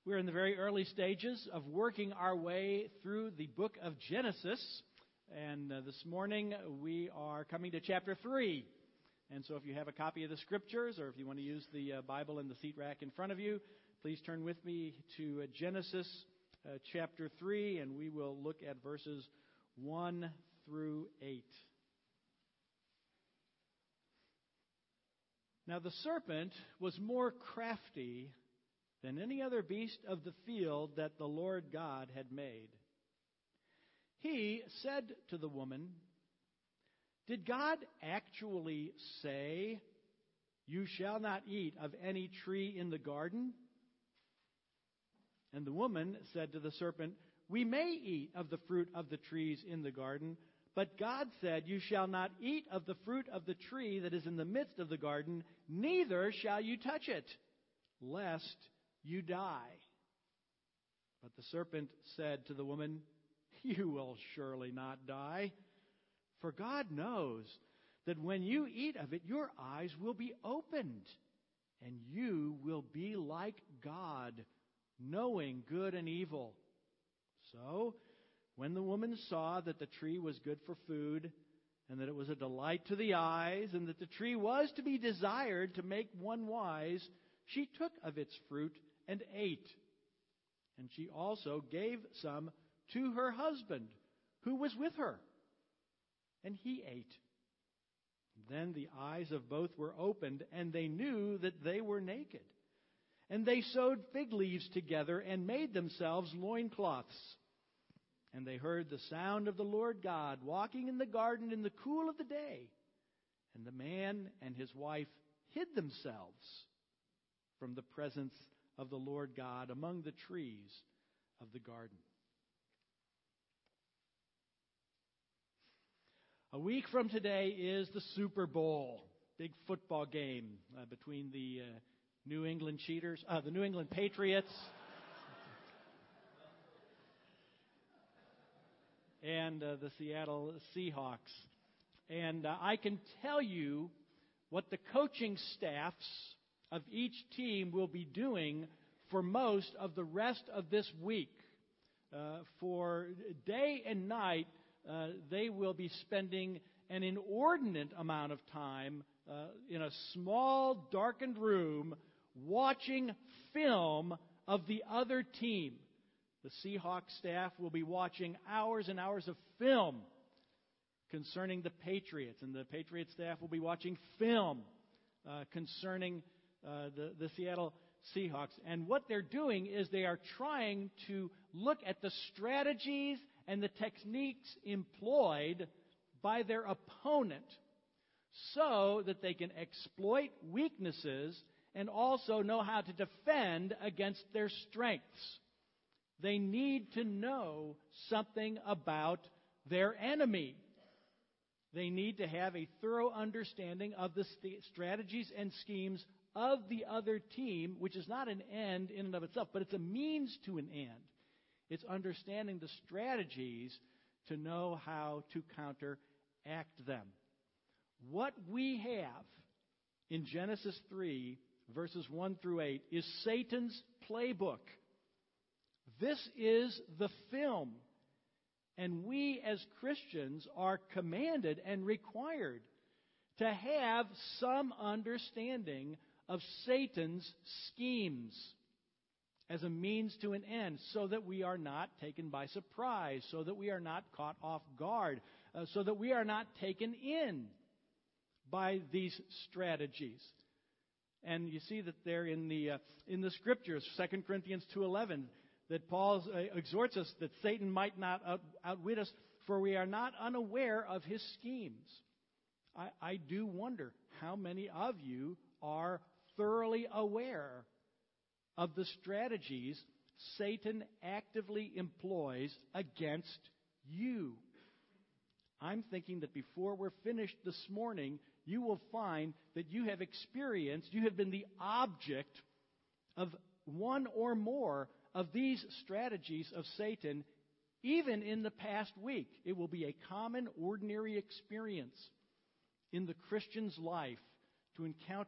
We're in the very early stages of working our way through the book of Genesis. And this morning we are coming to chapter 3. And so if you have a copy of the Scriptures or if you want to use the Bible in the seat rack in front of you, please turn with me to Genesis chapter 3, and we will look at verses 1 through 8. Now the serpent was more crafty than any other beast of the field that the Lord God had made. He said to the woman, "Did God actually say, 'You shall not eat of any tree in the garden'?" And the woman said to the serpent, "We may eat of the fruit of the trees in the garden, but God said, 'You shall not eat of the fruit of the tree that is in the midst of the garden, neither shall you touch it, lest you die.' But the serpent said to the woman, 'You will surely not die, for God knows that when you eat of it, your eyes will be opened, and you will be like God, knowing good and evil.' So, when the woman saw that the tree was good for food, and that it was a delight to the eyes, and that the tree was to be desired to make one wise, she took of its fruit and ate. And she also gave some to her husband, who was with her, and he ate. Then the eyes of both were opened, and they knew that they were naked. And they sewed fig leaves together and made themselves loincloths. And they heard the sound of the Lord God walking in the garden in the cool of the day. And the man and his wife hid themselves from the presence of the Lord God among the trees of the garden. A week from today is the Super Bowl, big football game between the New England Patriots and the Seattle Seahawks. And I can tell you what the coaching staffs of each team will be doing for most of the rest of this week. For day and night, they will be spending an inordinate amount of time in a small, darkened room watching film of the other team. The Seahawks staff will be watching hours and hours of film concerning the Patriots, and the Patriots staff will be watching film concerning the Seattle Seahawks. And what they're doing is they are trying to look at the strategies and the techniques employed by their opponent so that they can exploit weaknesses and also know how to defend against their strengths. They need to know something about their enemy. They need to have a thorough understanding of the strategies and schemes of the other team, which is not an end in and of itself, but it's a means to an end. It's understanding the strategies to know how to counteract them. What we have in Genesis 3, verses 1 through 8, is Satan's playbook. This is the film. And we as Christians are commanded and required to have some understanding of Satan's schemes as a means to an end, so that we are not taken by surprise, so that we are not caught off guard, so that we are not taken in by these strategies. And you see that there in the Scriptures, 2 Corinthians 2:11, that Paul exhorts us that Satan might not outwit us, for we are not unaware of his schemes. I do wonder how many of you are thoroughly aware of the strategies Satan actively employs against you. I'm thinking that before we're finished this morning, you will find that you have been the object of one or more of these strategies of Satan, even in the past week. It will be a common, ordinary experience in the Christian's life to encounter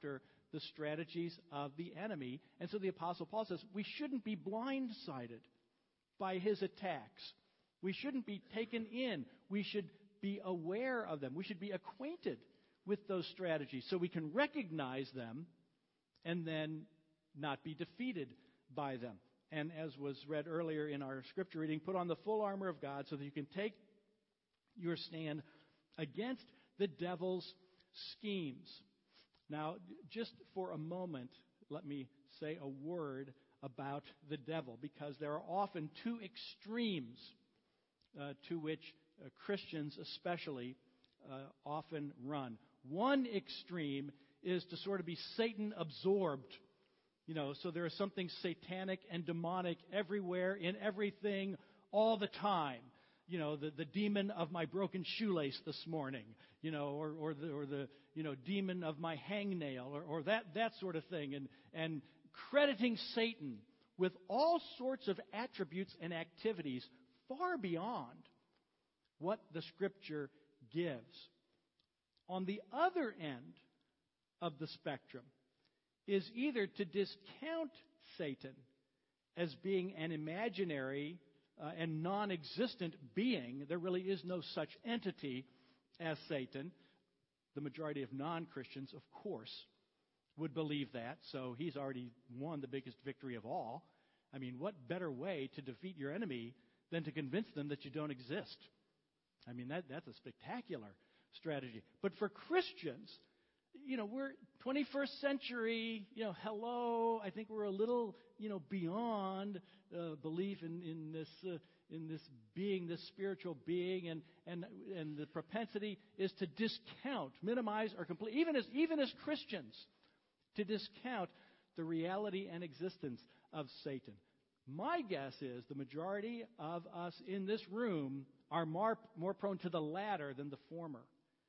the strategies of the enemy. And so the Apostle Paul says we shouldn't be blindsided by his attacks. We shouldn't be taken in. We should be aware of them. We should be acquainted with those strategies so we can recognize them and then not be defeated by them. And as was read earlier in our scripture reading, put on the full armor of God so that you can take your stand against the devil's schemes. Now, just for a moment, let me say a word about the devil, because there are often two extremes to which Christians especially often run. One extreme is to sort of be Satan absorbed. So there is something satanic and demonic everywhere, in everything, all the time. The demon of my broken shoelace this morning, or the demon of my hangnail, or that sort of thing, and crediting Satan with all sorts of attributes and activities far beyond what the Scripture gives. On the other end of the spectrum is either to discount Satan as being an imaginary and non-existent being. There really is no such entity as Satan. The majority of non-Christians, of course, would believe that, so he's already won the biggest victory of all. I mean, what better way to defeat your enemy than to convince them that you don't exist? I mean, that's a spectacular strategy. But for Christians, we're 21st century, hello, I think we're a little, beyond belief in this being, this spiritual being, and the propensity is to discount, minimize, or complete, even as Christians, to discount the reality and existence of Satan. My guess is the majority of us in this room are more prone to the latter than the former.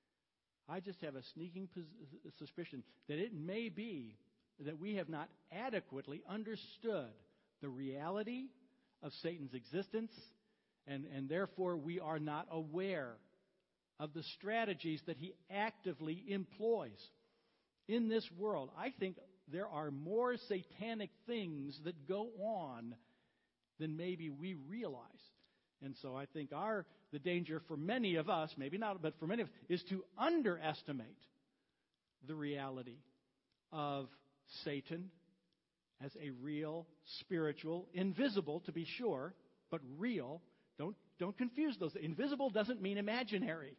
I just have a sneaking suspicion that it may be that we have not adequately understood the reality of Satan's existence, and therefore we are not aware of the strategies that he actively employs. In this world, I think there are more satanic things that go on than maybe we realize. And so I think the danger for many of us, maybe not, but for many of us, is to underestimate the reality of Satan as a real, spiritual, invisible to be sure, but real. Don't confuse those. Invisible doesn't mean imaginary.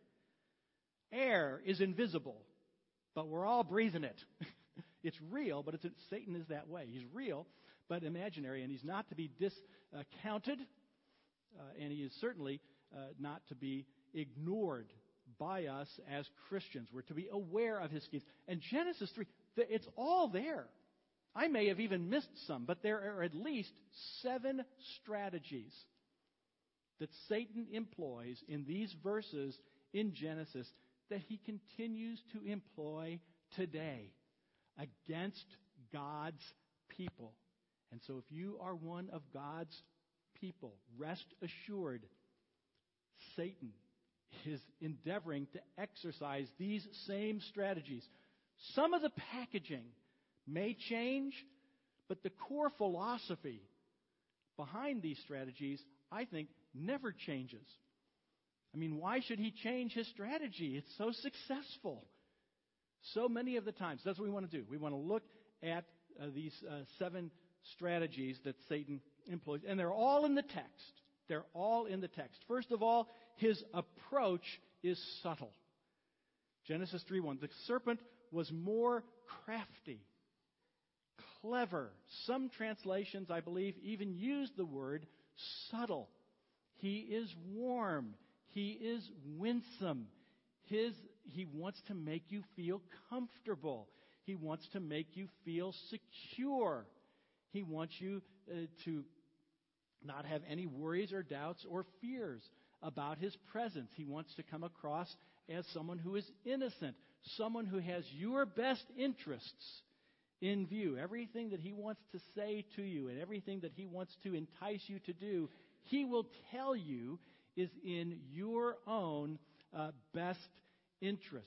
Air is invisible, but we're all breathing it. It's real, but Satan is that way. He's real, but imaginary, and he's not to be discounted. And he is certainly not to be ignored by us as Christians. We're to be aware of his schemes. And Genesis 3, it's all there. I may have even missed some, but there are at least 7 strategies that Satan employs in these verses in Genesis that he continues to employ today against God's people. And so if you are one of God's people, rest assured, Satan is endeavoring to exercise these same strategies. Some of the packaging may change, but the core philosophy behind these strategies, I think, never changes. I mean, why should he change his strategy? It's so successful. So many of the times, that's what we want to do. We want to look at these 7 strategies that Satan employs. And they're all in the text. They're all in the text. First of all, his approach is subtle. Genesis 3:1. The serpent was more crafty, clever. Some translations, I believe, even use the word subtle. He is warm. He is winsome. He wants to make you feel comfortable. He wants to make you feel secure. He wants you to not have any worries or doubts or fears about his presence. He wants to come across as someone who is innocent, someone who has your best interests in view. Everything that he wants to say to you and everything that he wants to entice you to do, he will tell you is in your own best interests.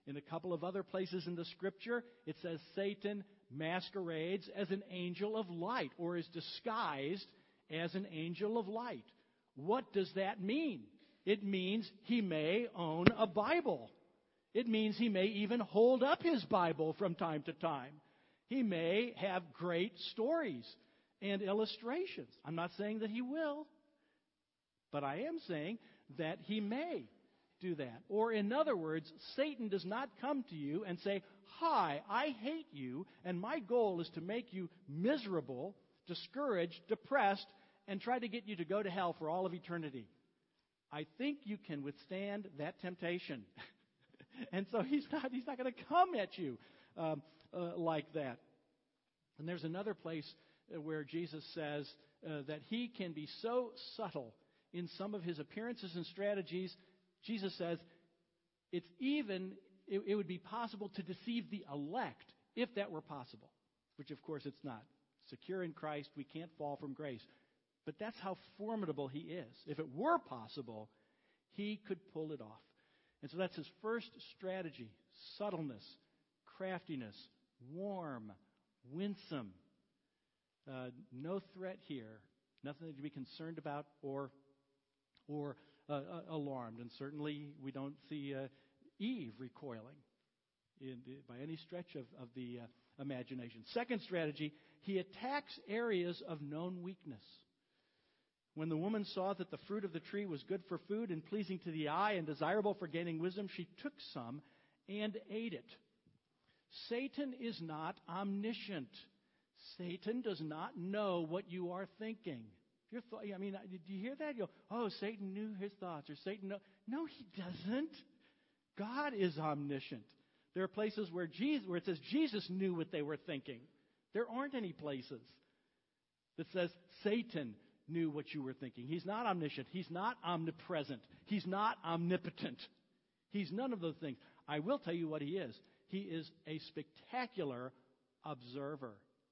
In a couple of other places in the Scripture, it says Satan masquerades as an angel of light or is disguised as an angel of light. What does that mean? It means he may own a Bible. It means he may even hold up his Bible from time to time. He may have great stories and illustrations. I'm not saying that he will, but I am saying that he may do that. Or in other words, Satan does not come to you and say, "Hi, I hate you, and my goal is to make you miserable, discouraged, depressed, and try to get you to go to hell for all of eternity." I think you can withstand that temptation. And so he's not going to come at you like that. And there's another place where Jesus says that he can be so subtle in some of his appearances and strategies. Jesus says it would be possible to deceive the elect if that were possible, which of course it's not. Secure in Christ, we can't fall from grace. But that's how formidable he is. If it were possible, he could pull it off. And so that's his first strategy: subtleness, craftiness, warm, winsome. No threat here. Nothing to be concerned about or alarmed. And certainly we don't see Eve recoiling by any stretch of the imagination. Second strategy, he attacks areas of known weakness. When the woman saw that the fruit of the tree was good for food and pleasing to the eye and desirable for gaining wisdom, she took some and ate it. Satan is not omniscient. Satan does not know what you are thinking. Do you hear that? You go, "Oh, Satan knew his thoughts," or Satan know. No, he doesn't. God is omniscient. There are places where it says Jesus knew what they were thinking. There aren't any places that says Satan knew what you were thinking. He's not omniscient. He's not omnipresent. He's not omnipotent. He's none of those things. I will tell you what he is. He is a spectacular observer.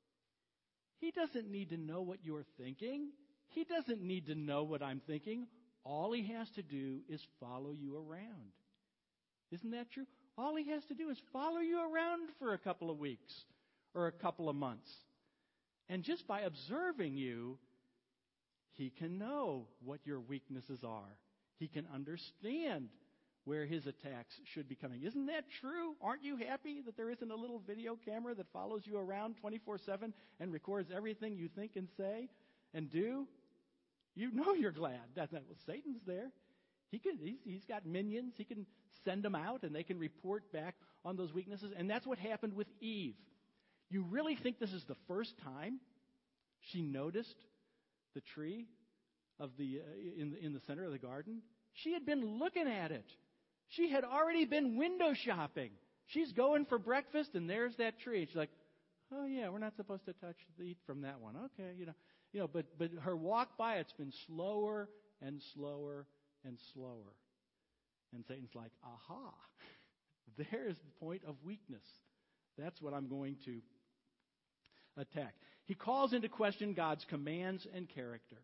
He doesn't need to know what you're thinking. He doesn't need to know what I'm thinking. All he has to do is follow you around. Isn't that true? All he has to do is follow you around for a couple of weeks or a couple of months. And just by observing you, he can know what your weaknesses are. He can understand where his attacks should be coming. Isn't that true? Aren't you happy that there isn't a little video camera that follows you around 24/7 and records everything you think and say and do? You know you're glad. Well, Satan's there. He's got minions. He can send them out, and they can report back on those weaknesses. And that's what happened with Eve. You really think this is the first time she noticed the tree of in the center of the garden? She had been looking at it. She had already been window shopping. She's going for breakfast, and there's that tree. She's like, "Oh yeah, we're not supposed to eat from that one." Okay, but her walk by it's been slower and slower and slower. And Satan's like, "Aha, there's the point of weakness. That's what I'm going to attack." He calls into question God's commands and character.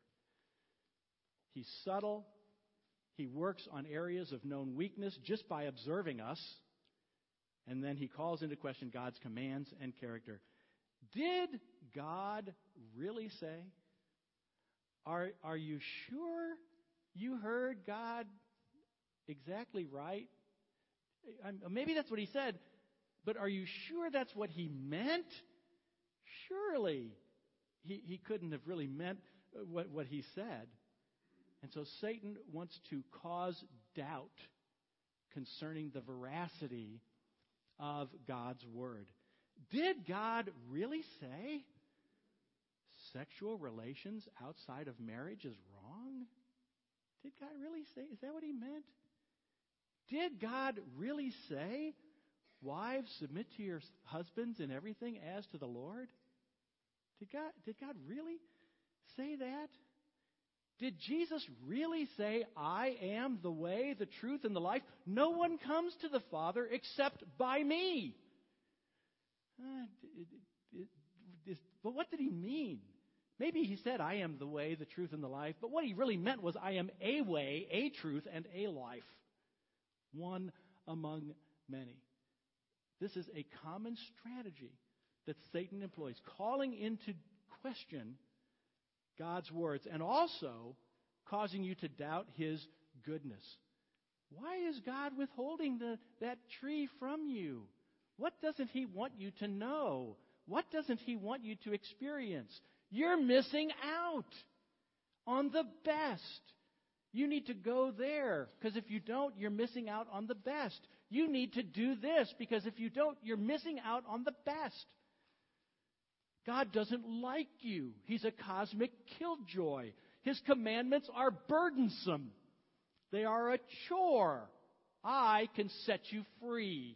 He's subtle. He works on areas of known weakness just by observing us. And then he calls into question God's commands and character. Did God really say? Are you sure you heard God exactly right? Maybe that's what he said, but are you sure that's what he meant? Surely he couldn't have really meant what he said. And so Satan wants to cause doubt concerning the veracity of God's word. Did God really say sexual relations outside of marriage is wrong? Did God really say? Is that what he meant? Did God really say, "Wives, submit to your husbands in everything as to the Lord"? Did God really say that? Did Jesus really say, "I am the way, the truth, and the life? No one comes to the Father except by me"? But what did he mean? Maybe he said, "I am the way, the truth, and the life." But what he really meant was, "I am a way, a truth, and a life. One among many." This is a common strategy that Satan employs, calling into question God's words and also causing you to doubt his goodness. Why is God withholding that tree from you? What doesn't he want you to know? What doesn't he want you to experience? You're missing out on the best. You need to go there, because if you don't, you're missing out on the best. You need to do this, because if you don't, you're missing out on the best. God doesn't like you. He's a cosmic killjoy. His commandments are burdensome. They are a chore. I can set you free.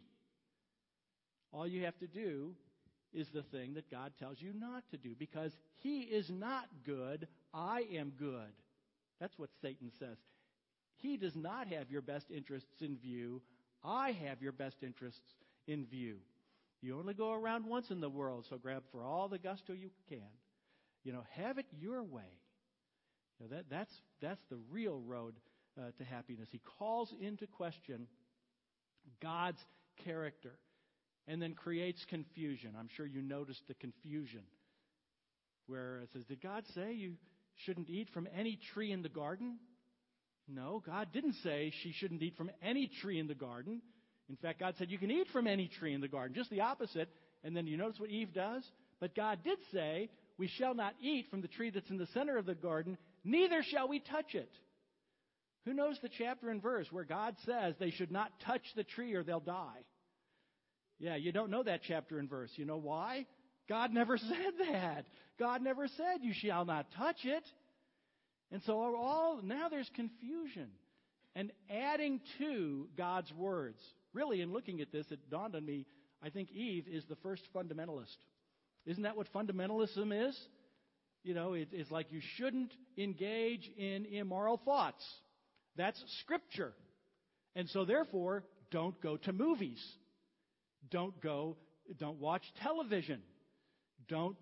All you have to do is the thing that God tells you not to do, because he is not good. I am good. That's what Satan says. He does not have your best interests in view. I have your best interests in view. You only go around once in the world, so grab for all the gusto you can. Have it your way. That's the real road to happiness. He calls into question God's character and then creates confusion. I'm sure you noticed the confusion where it says, did God say you shouldn't eat from any tree in the garden? No, God didn't say she shouldn't eat from any tree in the garden. In fact, God said you can eat from any tree in the garden, just the opposite. And then you notice what Eve does? But God did say, we shall not eat from the tree that's in the center of the garden, neither shall we touch it. Who knows the chapter and verse where God says they should not touch the tree or they'll die? Yeah, you don't know that chapter and verse. You know why? God never said that. God never said you shall not touch it. And so now there's confusion and adding to God's words. Really, in looking at this, it dawned on me, I think Eve is the first fundamentalist. Isn't that what fundamentalism is? It's like you shouldn't engage in immoral thoughts. That's Scripture. And so therefore, don't go to movies. Don't watch television. Don't,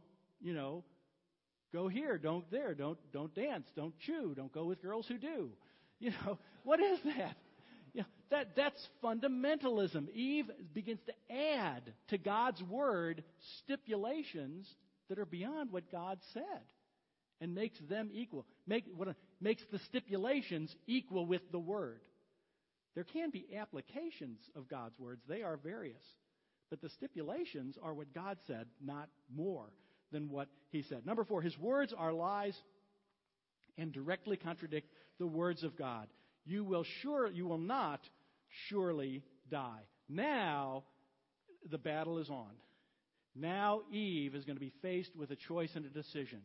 go here, don't there, don't dance, don't chew, don't go with girls who do. What is that? That's fundamentalism. Eve begins to add to God's word stipulations that are beyond what God said and makes them equal. Makes the stipulations equal with the word. There can be applications of God's words. They are various. But the stipulations are what God said, not more than what he said. Number 4, his words are lies and directly contradict the words of God. You will not surely die. Now the battle is on. Now Eve is going to be faced with a choice and a decision.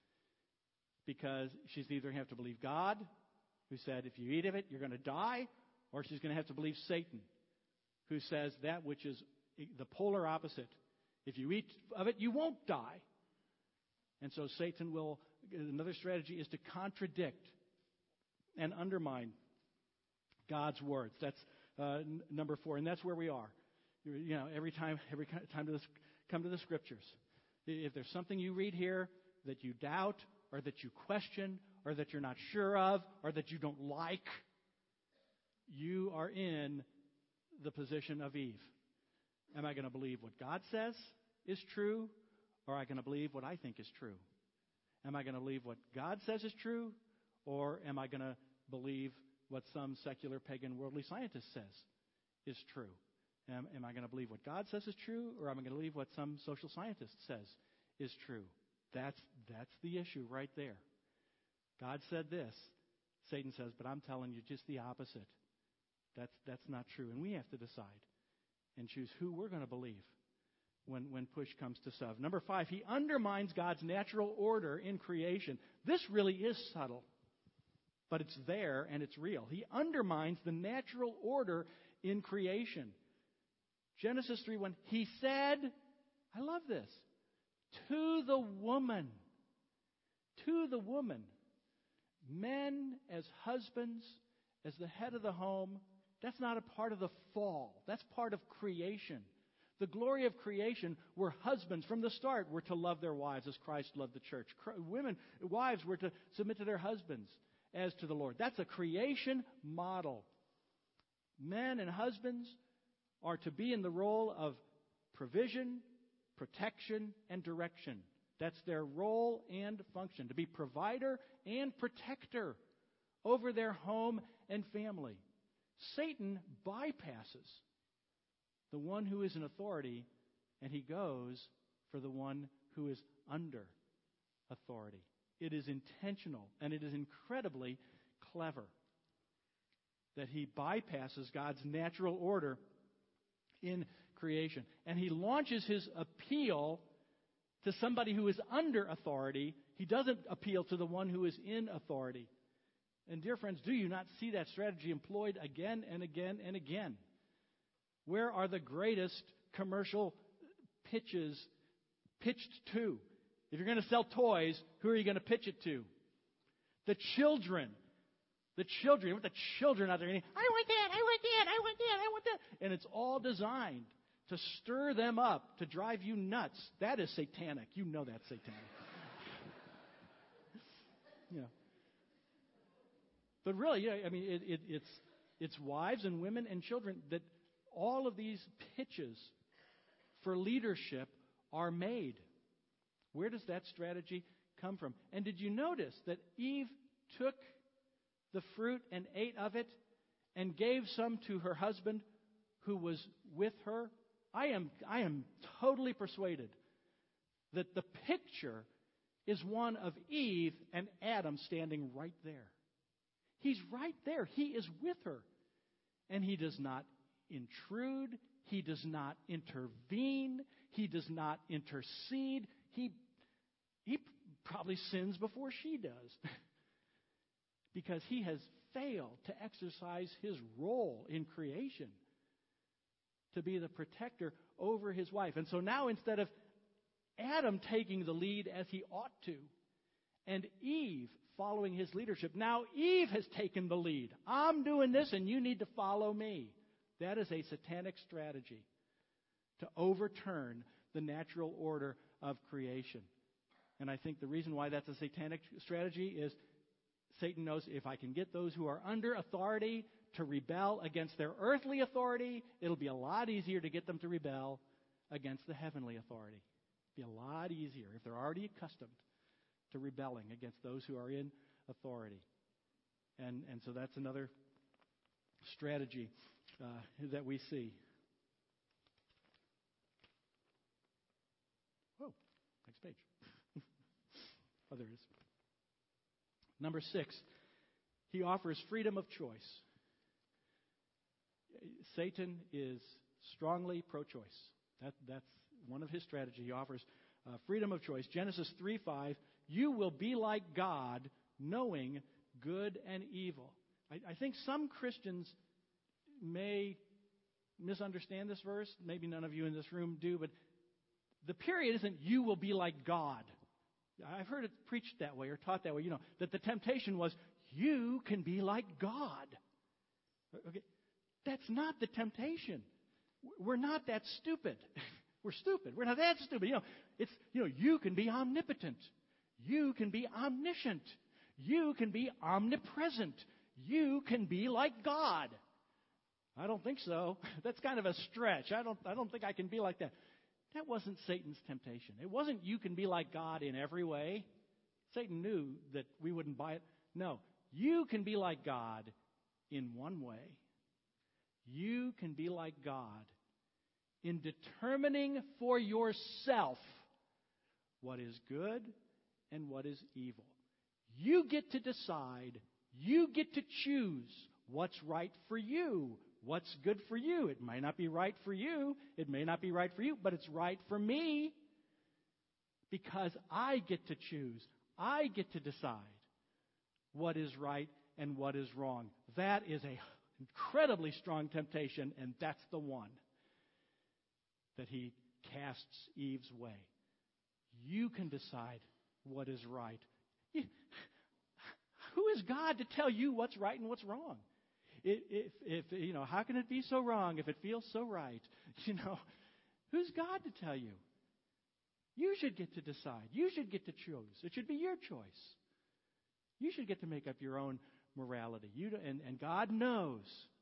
Because she's either going to have to believe God, who said if you eat of it, you're going to die, or she's going to have to believe Satan, who says that which is the polar opposite. If you eat of it, you won't die. And so Satan another strategy is to contradict and undermine God's words. That's number 4, and that's where we are. Every time to come to the Scriptures. If there's something you read here that you doubt, or that you question, or that you're not sure of, or that you don't like, you are in the position of Eve. Am I going to believe what God says is true, or am I going to believe what I think is true? Am I going to believe what God says is true, or am I going to believe what some secular pagan worldly scientist says is true? Am I going to believe what God says is true, or am I going to believe what some social scientist says is true? That's the issue right there. God said this. Satan says, but I'm telling you just the opposite. That's not true. And we have to decide and choose who we're going to believe when push comes to shove. Number 5, he undermines God's natural order in creation. This really is subtle, but it's there and it's real. He undermines the natural order in creation. Genesis 3:1, he said, I love this, to the woman, men as husbands, as the head of the home, that's not a part of the fall. That's part of creation. The glory of creation were husbands from the start were to love their wives as Christ loved the church. Wives were to submit to their husbands as to the Lord. That's a creation model. Men and husbands are to be in the role of provision, protection, and direction. That's their role and function, to be provider and protector over their home and family. Satan bypasses the one who is in authority, and he goes for the one who is under authority. It is intentional, and it is incredibly clever that he bypasses God's natural order in creation. And he launches his appeal to somebody who is under authority. He doesn't appeal to the one who is in authority. And dear friends, do you not see that strategy employed again and again and again? Where are the greatest commercial pitches pitched to? If you're going to sell toys, who are you going to pitch it to? The children. The children. With the children out there, I want that, I want that, I want that, I want that. And it's all designed to stir them up, to drive you nuts. That is satanic. You know that's satanic. Yeah. But really, yeah, I mean, it's wives and women and children that all of these pitches for leadership are made. Where does that strategy come from? And did you notice that Eve took the fruit and ate of it and gave some to her husband who was with her? I am totally persuaded that the picture is one of Eve and Adam standing right there. He's right there. He is with her. And he does not intrude. He does not intervene. He does not intercede. He probably sins before she does. Because he has failed to exercise his role in creation, to be the protector over his wife. And so now, instead of Adam taking the lead as he ought to, and Eve following his leadership, now Eve has taken the lead. I'm doing this and you need to follow me. That is a satanic strategy to overturn the natural order of creation. And I think the reason why that's a satanic strategy is Satan knows if I can get those who are under authority to rebel against their earthly authority, it'll be a lot easier to get them to rebel against the heavenly authority. It'll be a lot easier if they're already accustomed to rebelling against those who are in authority. And so that's another strategy that we see. Whoa, next page. Oh, there it is. Number 6, he offers freedom of choice. Satan is strongly pro-choice. That's one of his strategies. He offers freedom of choice. Genesis 3:5, you will be like God, knowing good and evil. I think some Christians may misunderstand this verse. Maybe none of you in this room do, but the period isn't you will be like God. I've heard it preached that way or taught that way, that the temptation was you can be like God. Okay, that's not the temptation. We're not that stupid. We're stupid. We're not that stupid. It's you can be omnipotent. You can be omniscient. You can be omnipresent. You can be like God. I don't think so. That's kind of a stretch. I don't think I can be like that. That wasn't Satan's temptation. It wasn't you can be like God in every way. Satan knew that we wouldn't buy it. No, you can be like God in one way. You can be like God in determining for yourself what is good and what is evil. You get to decide. You get to choose what's right for you. What's good for you? It might not be right for you. It may not be right for you, but it's right for me because I get to choose. I get to decide what is right and what is wrong. That is an incredibly strong temptation, and that's the one that he casts Eve's way. You can decide what is right. Who is God to tell you what's right and what's wrong? If how can it be so wrong if it feels so right? Who's God to tell you? You should get to decide. You should get to choose. It should be your choice. You should get to make up your own morality. And God knows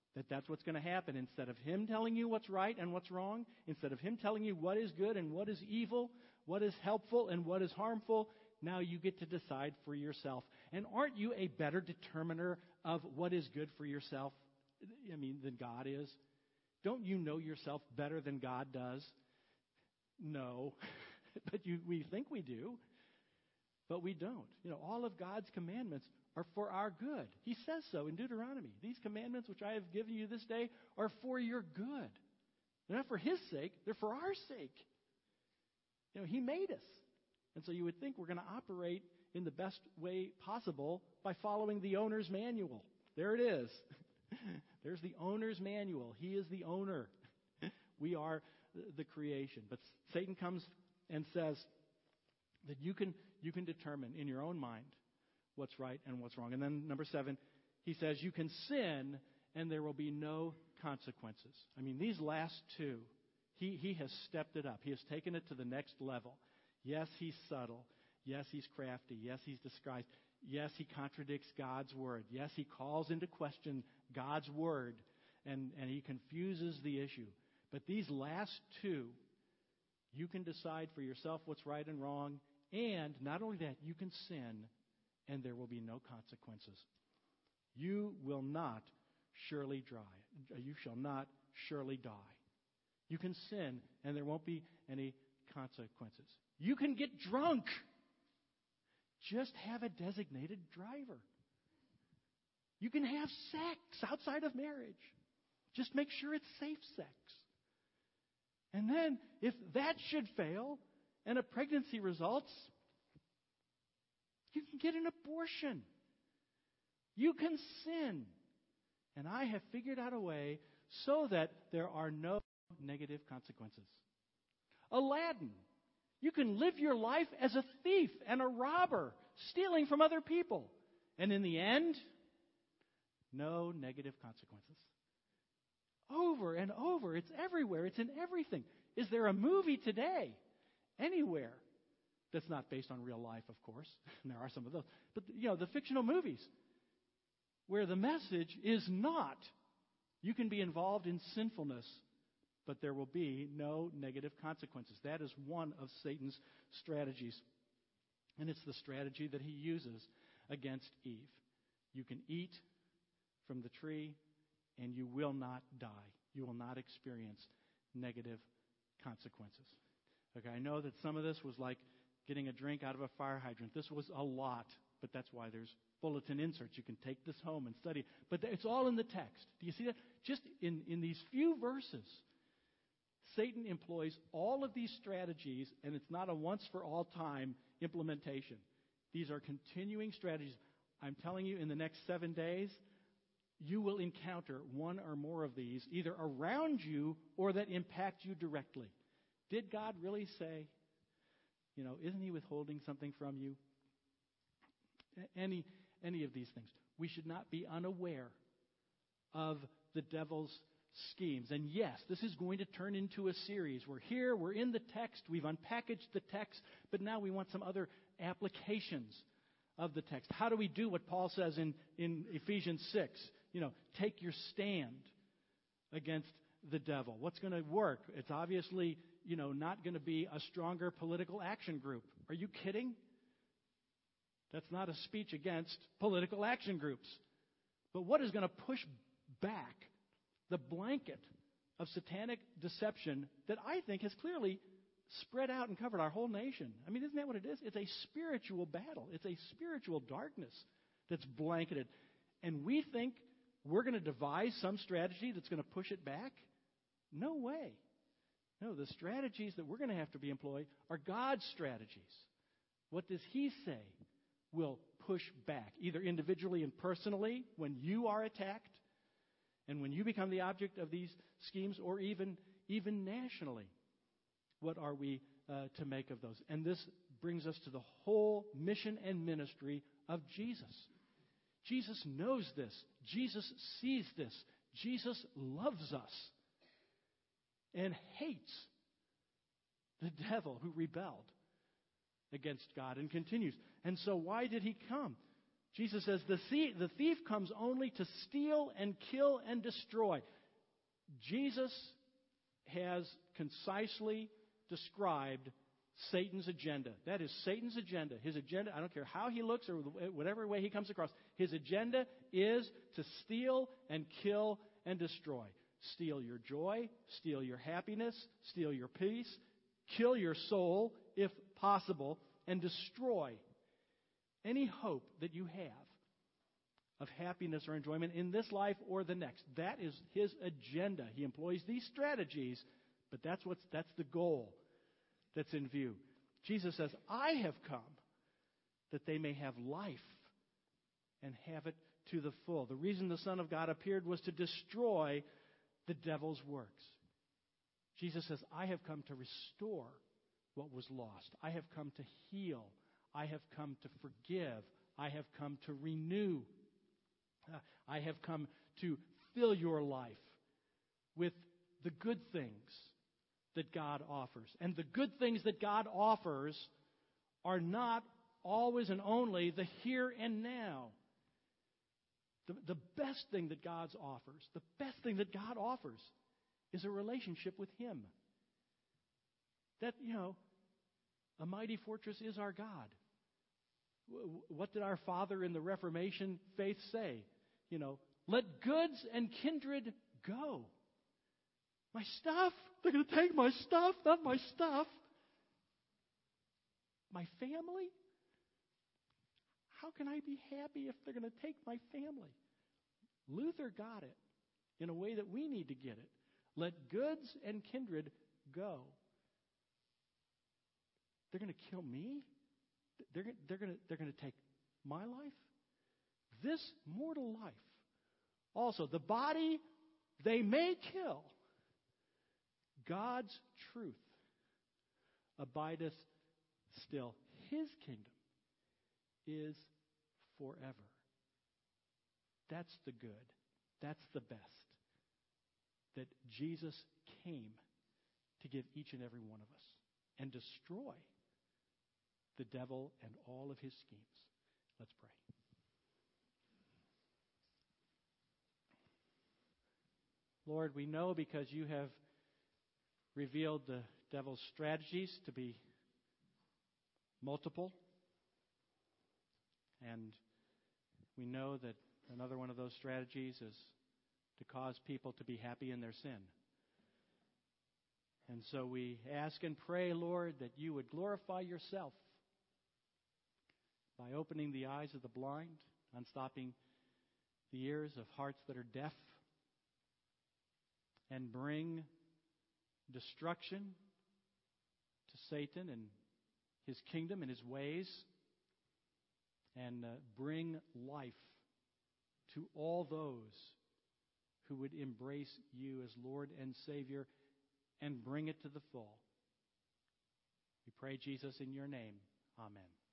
That's what's going to happen. Instead of Him telling you what's right and what's wrong, instead of Him telling you what is good and what is evil, what is helpful and what is harmful, now you get to decide for yourself. And aren't you a better determiner of what is good for yourself, than God is? Don't you know yourself better than God does? No. But we think we do. But we don't. All of God's commandments are for our good. He says so in Deuteronomy. These commandments which I have given you this day are for your good. They're not for His sake. They're for our sake. He made us. And so you would think we're going to operate in the best way possible by following the owner's manual. There it is. There's the owner's manual. He is the owner. We are the creation. But Satan comes and says that you can determine in your own mind what's right and what's wrong. And then number 7, he says you can sin and there will be no consequences. These last two, he has stepped it up. He has taken it to the next level. Yes, he's subtle. Yes, he's crafty. Yes, he's disguised. Yes, he contradicts God's word. Yes, he calls into question God's word, and he confuses the issue. But these last two, you can decide for yourself what's right and wrong, and not only that, you can sin, and there will be no consequences. You will not surely die. You shall not surely die. You can sin, and there won't be any consequences. You can get drunk. Just have a designated driver. You can have sex outside of marriage. Just make sure it's safe sex. And then, if that should fail and a pregnancy results, you can get an abortion. You can sin. And I have figured out a way so that there are no negative consequences. Aladdin. You can live your life as a thief and a robber, stealing from other people. And in the end, no negative consequences. Over and over. It's everywhere. It's in everything. Is there a movie today, anywhere, that's not based on real life, of course? And there are some of those. But, the fictional movies, where the message is not, you can be involved in sinfulness, but there will be no negative consequences. That is one of Satan's strategies. And it's the strategy that he uses against Eve. You can eat from the tree, and you will not die. You will not experience negative consequences. Okay, I know that some of this was like getting a drink out of a fire hydrant. This was a lot, but that's why there's bulletin inserts. You can take this home and study. But it's all in the text. Do you see that? Just in these few verses, Satan employs all of these strategies, and it's not a once-for-all time implementation. These are continuing strategies. I'm telling you, in the next 7 days, you will encounter one or more of these, either around you or that impact you directly. Did God really say, isn't He withholding something from you? Any of these things. We should not be unaware of the devil's schemes. And yes, this is going to turn into a series. We're here, we're in the text, we've unpackaged the text, but now we want some other applications of the text. How do we do what Paul says in Ephesians 6? Take your stand against the devil. What's going to work? It's obviously, not going to be a stronger political action group. Are you kidding? That's not a speech against political action groups. But what is going to push back the blanket of satanic deception that I think has clearly spread out and covered our whole nation? Isn't that what it is? It's a spiritual battle. It's a spiritual darkness that's blanketed. And we think we're going to devise some strategy that's going to push it back? No way. No, the strategies that we're going to have to be employed are God's strategies. What does He say will push back, either individually and personally when you are attacked, and when you become the object of these schemes, or even nationally? What are we to make of those? And this brings us to the whole mission and ministry of Jesus. Jesus knows this. Jesus sees this. Jesus loves us and hates the devil who rebelled against God and continues. And so why did He come? Jesus says the thief comes only to steal and kill and destroy. Jesus has concisely described Satan's agenda. That is Satan's agenda. His agenda, I don't care how he looks or whatever way he comes across, his agenda is to steal and kill and destroy. Steal your joy, steal your happiness, steal your peace, kill your soul, if possible, and destroy any hope that you have of happiness or enjoyment in this life or the next. That is his agenda. He employs these strategies, but that's the goal that's in view. Jesus says, I have come that they may have life and have it to the full. The reason the Son of God appeared was to destroy the devil's works. Jesus says, I have come to restore what was lost. I have come to heal. I have come to forgive. I have come to renew. I have come to fill your life with the good things that God offers. And the good things that God offers are not always and only the here and now. The best thing that God offers is a relationship with Him. That, a mighty fortress is our God. What did our father in the Reformation faith say? Let goods and kindred go. My stuff? They're going to take my stuff, not my stuff. My family? How can I be happy if they're going to take my family? Luther got it in a way that we need to get it. Let goods and kindred go. They're going to kill me? They're going to take my life? This mortal life. Also, the body they may kill. God's truth abideth still. His kingdom is forever. That's the good. That's the best. That Jesus came to give each and every one of us and destroy the devil and all of his schemes. Let's pray. Lord, we know because you have revealed the devil's strategies to be multiple. And we know that another one of those strategies is to cause people to be happy in their sin. And so we ask and pray, Lord, that you would glorify yourself by opening the eyes of the blind, unstopping the ears of hearts that are deaf, and bring destruction to Satan and his kingdom and his ways, and bring life to all those who would embrace you as Lord and Savior and bring it to the full. We pray, Jesus, in your name. Amen.